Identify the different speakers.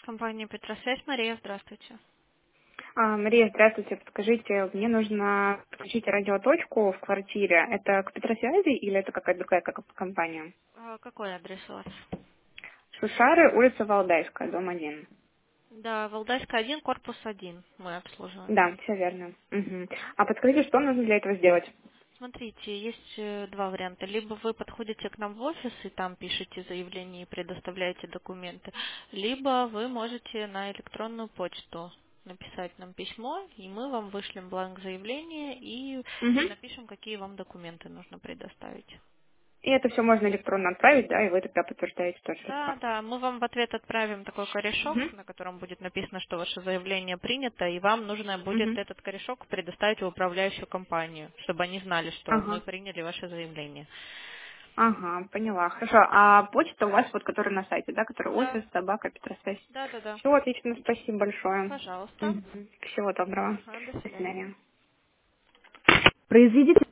Speaker 1: Компания Петросвязь. Мария, здравствуйте.
Speaker 2: Мария, здравствуйте. Подскажите, мне нужно подключить радиоточку в квартире. Это к Петросвязи или это какая-то другая компания?
Speaker 1: Какой адрес у вас?
Speaker 2: Шушары, улица Валдайская, дом 1.
Speaker 1: Да, Валдайская 1, корпус 1 мы обслуживаем.
Speaker 2: Да, все верно. Мгм. А подскажите, что нужно для этого сделать?
Speaker 1: Смотрите, есть два варианта. Либо вы подходите к нам в офис и там пишете заявление и предоставляете документы, либо вы можете на электронную почту написать нам письмо, и мы вам вышлем бланк заявления и
Speaker 2: Мгм.
Speaker 1: напишем, какие вам документы нужно предоставить.
Speaker 2: И это все можно электронно отправить, да, и вы тогда подтверждаете тоже это
Speaker 1: Да,
Speaker 2: факт.
Speaker 1: да, мы вам в ответ отправим такой корешок,
Speaker 2: Мгм.
Speaker 1: на котором будет написано, что ваше заявление принято, и вам нужно будет
Speaker 2: Мгм.
Speaker 1: этот корешок предоставить в управляющую компанию, чтобы они знали, что мы
Speaker 2: Ага.
Speaker 1: приняли ваше заявление.
Speaker 2: Ага, поняла. Хорошо. А почта у вас, вот, которая на сайте, да, которая
Speaker 1: Да,
Speaker 2: офис, собака, Петросвязь.
Speaker 1: да, да, да.
Speaker 2: Все, отлично, спасибо большое.
Speaker 1: Пожалуйста.
Speaker 2: Мгм. Всего доброго.
Speaker 1: Ага, до
Speaker 2: До
Speaker 1: свидания.
Speaker 2: свидания.
Speaker 3: Произведите